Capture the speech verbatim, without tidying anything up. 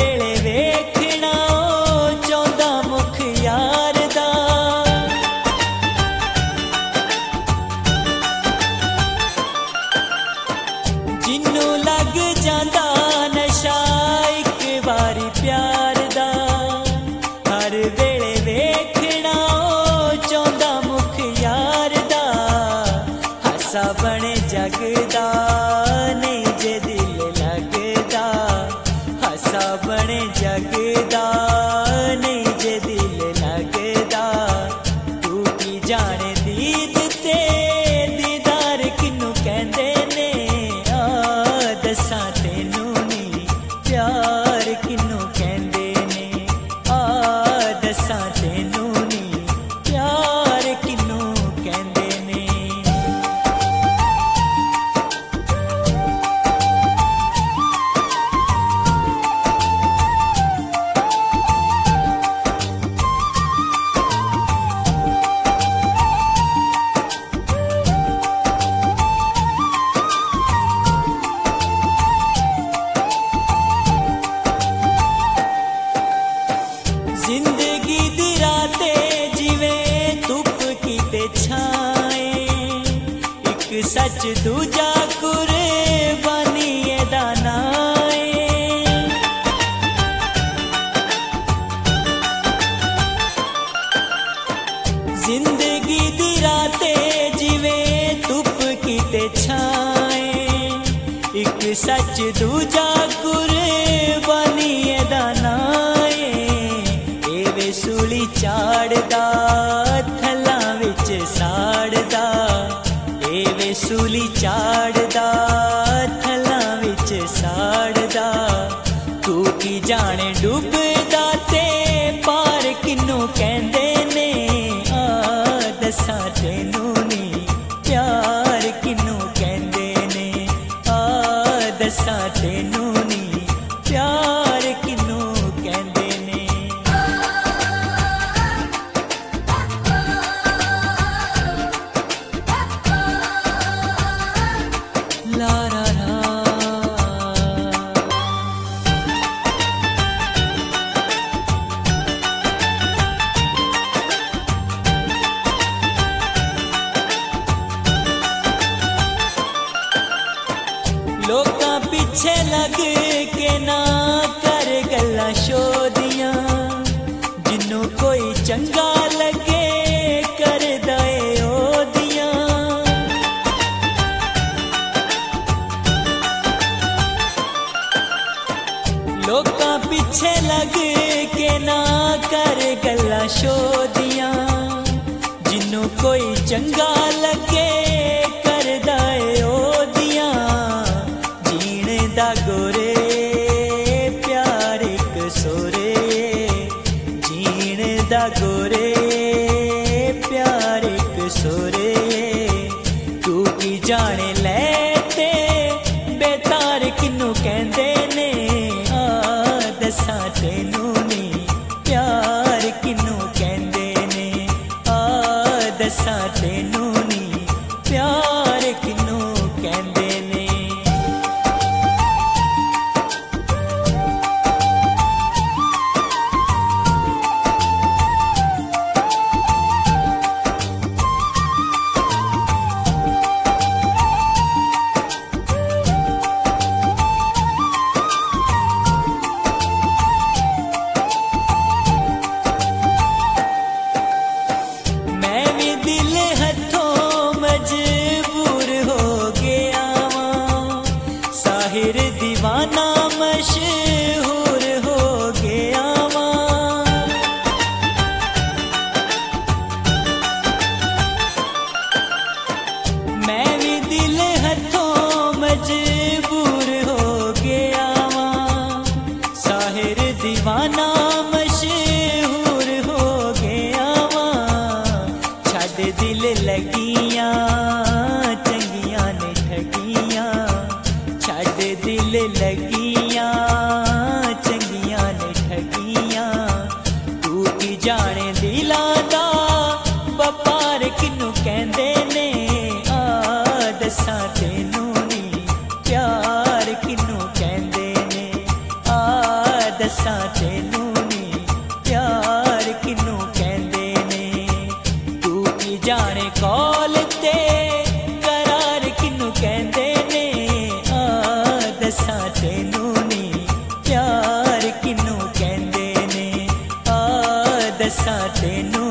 वेले वेखना ओ चाहुंदा मुख यार दा। जिन्नू लग जांदा नशा एक बारी प्यार दा, हर वेले वेखना ओ चाहुंदा मुख यार दा। हासा बने जगदा नहीं जे दिल लगदा, हासा बने जगदा नहीं जे दिल लगदा। तू की जाने दीद ते दीदार किनू कहंदे ने, आ दसां तैनू नी प्यार किनू कहंदे ने, आ दसां तैनू नी प्यार किनू कहंदे ने। जिंदगी दी रातें जिवें धुप कीते छाए, एक सच दूजा कुर्बानी एदा नाए। जिंदगी दी रातें जिवें धुप कीते छाए, एक सच दूजा कुर्बानी एदा नाए। एवे सूली चाड़दा थलां विच साड़दा, एवे सूली चाड़दा थलां विच साड़दा। तू की जाने डुबदा ते पार किनू कहंदे ने, आ दसां तैनू नी प्यार किनू कहंदे ने, आ दसां तैनू नी प्यार किनू कहंदे ने। ला रा रा लोकां पिछे लग के ना कर गल्लां शोदियां, जिन्नू कोई चंगा लगे कर दे ओदियां। लोकां पिछे लग के ना कर गल्लां शोदियां, जिन्नू कोई चंगा लगे कर दे ओदियां। जीण दा गोरे प्यार इक सोरे, जीण दा गोरे प्यार इक सोरे। तू की जाने लै ते बेतार किनू कहंदे ने, आ दसां तैनू नी प्यार किनू कहंदे ने, आ दसां तैनू नी प्यार किनू कहंदे ने। मैं भी दिल हथों मजबूर हो गया वां, साहिर दीवाना मशहूर हो गया वां। मैं भी दिल हथों मजबूर हो गया वां, साहिर दीवाना मशहूर हो गया वां। छड़ दिल लगियां चंगियां ने ठगियां, छड़ दिल लगियां चंगियां ने ठगियां। तू की जाने दिलां दा वपार किनू कहंदे ने, आ दसां तैनू नी प्यार किनू कहंदे ने, आ दसां दसां तेनू नी प्यार किनू कहंदे ने। तू की जाने कौल ते करार किनू कहंदे ने। आ दसां तेनू नी प्यार किनू कहंदे ने। आ दसां तेनू